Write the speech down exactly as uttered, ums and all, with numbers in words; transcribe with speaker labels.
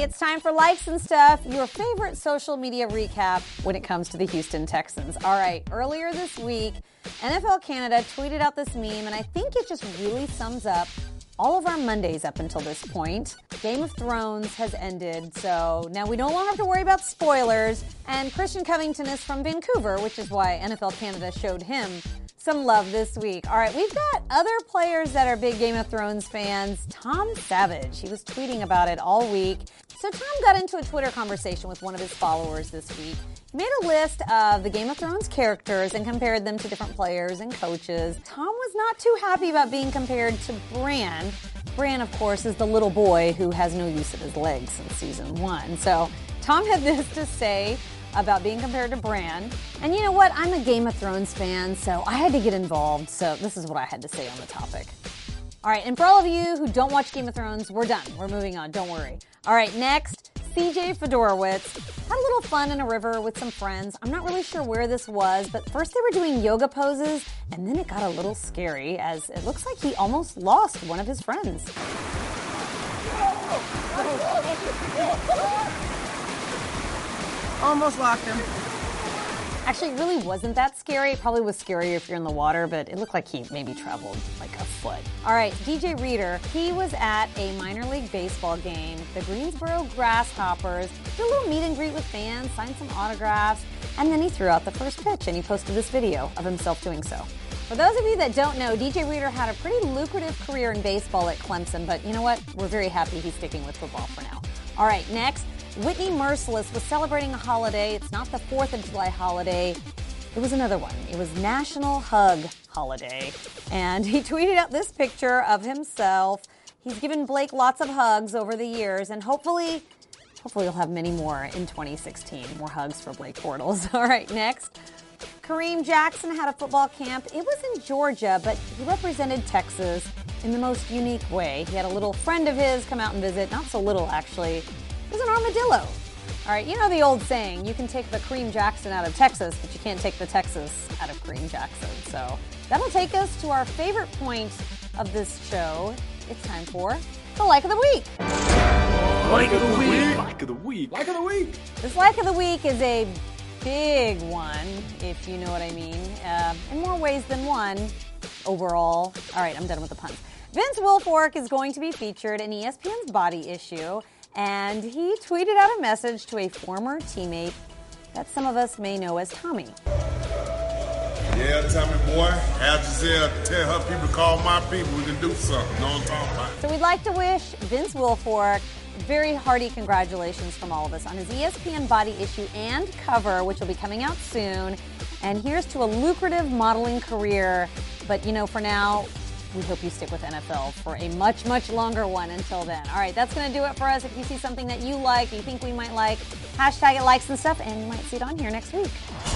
Speaker 1: it's time for Likes and Stuff, your favorite social media recap when it comes to the Houston Texans. All right, earlier this week, N F L Canada tweeted out this meme, and I think it just really sums up all of our Mondays up until this point. Game of Thrones has ended, so now we no longer have to worry about spoilers, and Christian Covington is from Vancouver, which is why N F L Canada showed him some love this week. All right, we've got other players that are big Game of Thrones fans. Tom Savage, he was tweeting about it all week. So Tom got into a Twitter conversation with one of his followers this week. He made a list of the Game of Thrones characters and compared them to different players and coaches. Tom was not too happy about being compared to Bran. Bran, of course, is the little boy who has no use of his legs since season one. So Tom had this to say about being compared to Bran. And you know what? I'm a Game of Thrones fan, so I had to get involved. So this is what I had to say on the topic. All right, and for all of you who don't watch Game of Thrones, we're done. We're moving on. Don't worry. All right, next, C J Fedorowicz had a little fun in a river with some friends. I'm not really sure where this was, but first they were doing yoga poses, and then it got a little scary as it looks like he almost lost one of his friends.
Speaker 2: Almost locked him.
Speaker 1: Actually, it really wasn't that scary. It probably was scarier if you're in the water, but it looked like he maybe traveled like a foot. All right, D J Reader, he was at a minor league baseball game. The Greensboro Grasshoppers did a little meet and greet with fans, signed some autographs, and then he threw out the first pitch, and he posted this video of himself doing so. For those of you that don't know, D J Reader had a pretty lucrative career in baseball at Clemson, but you know what? We're very happy he's sticking with football for now. All right, next. Whitney Merciless was celebrating a holiday. It's not the fourth of July holiday. It was another one. It was National Hug Holiday. And he tweeted out this picture of himself. He's given Blake lots of hugs over the years, and hopefully, hopefully he'll have many more in twenty sixteen. More hugs for Blake Bortles. All right, next. Kareem Jackson had a football camp. It was in Georgia, but he represented Texas in the most unique way. He had a little friend of his come out and visit. Not so little, actually. It was an armadillo. All right, you know the old saying, you can take the Kareem Jackson out of Texas, but you can't take the Texas out of Kareem Jackson. So that'll take us to our favorite point of this show. It's time for the Like of the Week.
Speaker 3: Like of the Week. Like of the Week. Like of the Week.
Speaker 1: This Like of the Week is a big one, if you know what I mean, uh, in more ways than one overall. All right, I'm done with the puns. Vince Wilfork is going to be featured in E S P N's Body Issue. And he tweeted out a message to a former teammate that some of us may know as Tommy.
Speaker 4: Yeah, Tommy boy. Have Giselle tell her people to call my people. We can do something. Know what I'm talking about?
Speaker 1: So we'd like to wish Vince Wilfork very hearty congratulations from all of us on his E S P N Body Issue and cover, which will be coming out soon. And here's to a lucrative modeling career. But, you know, for now, we hope you stick with N F L for a much, much longer one until then. All right, that's going to do it for us. If you see something that you like, you think we might like, hashtag it likes and stuff, and you might see it on here next week.